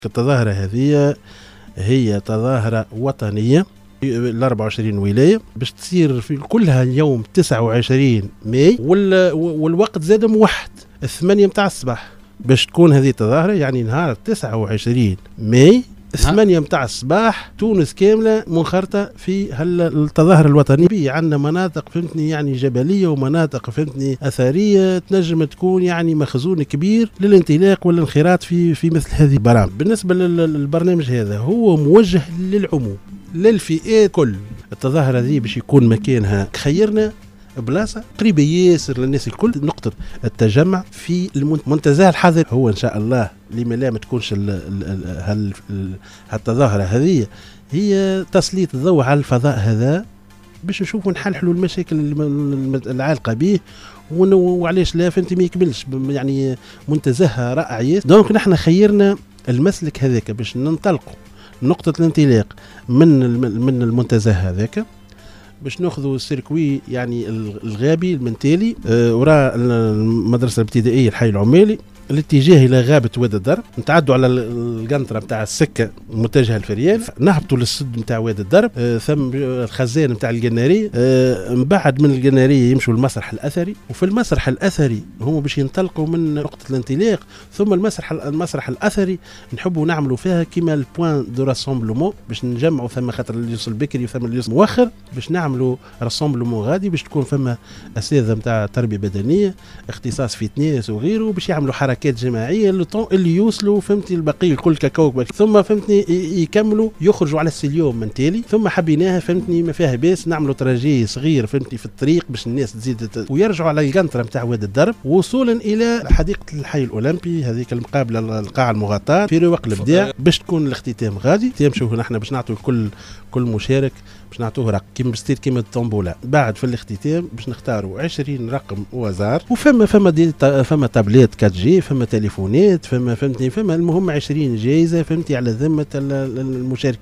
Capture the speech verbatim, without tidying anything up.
التظاهرة هذه هي تظاهرة وطنية ال أربعة وعشرين ولاية باش تصير في كلها اليوم تسعة وعشرين ماي، والوقت زاد موحد الثمانية متاع الصباح باش تكون هذه التظاهرة. يعني نهار تسعة وعشرين ماي الثمانية متاع الصباح تونس كاملة منخرطة في هالتظاهرة الوطنية. عندنا مناطق فهمتني يعني جبلية ومناطق فهمتني أثرية تنجم تكون يعني مخزون كبير للانطلاق والانخراط في في مثل هذه البرامج. بالنسبة للبرنامج هذا هو موجه للعموم للفئات كل. التظاهرة هذه باش يكون مكانها خيرنا بلاصة قريبة ياسر للناس الكل، نقطة التجمع في المنتزه الحاضر. هو إن شاء الله لما لا ما تكونش هالتظاهرة هذه هي تسليط الضوء على الفضاء هذا باش نشوفوا نحلحلوا المشاكل العالقة به، وعلاش لا فهمتي ما يكملش يعني منتزه رائع ياسر. دونك نحن خيرنا المسلك هذاك باش ننطلقوا نقطة الانطلاق من من المنتزه هذاك باش ناخذوا السيركوي يعني الغابي المنتالي أه وراء المدرسة الابتدائية الحي العمالي الاتجاه الى غابه وادي الدرب، نتعدوا على القنطره نتاع السكه المتجهه للفريال، نهبطوا للسد نتاع وادي الدرب، آه ثم الخزان نتاع القناريه، آه من بعد من القناريه يمشوا المسرح الاثري، وفي المسرح الاثري هم باش ينطلقوا من نقطه الانطلاق. ثم المسرح المسرح الاثري نحبوا نعملوا فيها كيما البوان دو راسومبلومون باش نجمعوا ثم خاطر اللي يوصل بكري وثم اللي يوصل مؤخر باش نعملوا راسومبلومون غادي باش تكون ثم اساتذه نتاع تربيه بدنيه اختصاص فتنس وغيره باش يعملوا حركات جماعيه اللي يوصلوا فهمتي البقيه الكل ككوكب، ثم فهمتني يكملوا يخرجوا على السليوم من تالي. ثم حبيناها فهمتني ما فيها باس نعملوا تراجي صغير فهمتني في الطريق باش الناس تزيد ويرجعوا على القنطره نتاع وادي الدرب وصولا الى حديقه الحي الاولمبي هذيك المقابله القاعه المغطاه في رواق الابداع باش تكون الاختتام غادي. تمشوا نحن باش نعطوا كل كل مشارك باش نعطوه رقم كيما بستير كيما الطنبوله. بعد في الاختتام باش نختاروا عشرين رقم وزار، وفما فما دي فما تابليت كات جي، فما تليفونات، فما فهمتني فما المهم عشرين جائزه فهمتي على ذمه المشاركين.